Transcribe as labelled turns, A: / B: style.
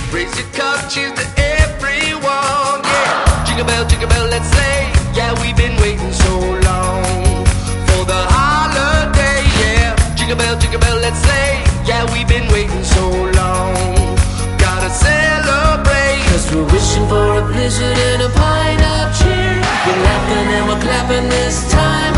A: Raise your cup, cheers to everyone, yeah. Jingle bell, let's say, yeah, we've been waiting so long for the holiday, yeah. Jingle bell, let's say, yeah, we've been waiting so long. Gotta celebrate, 'cause we're wishing for a blizzard and a pint of cheer. We're laughing and we're clapping this time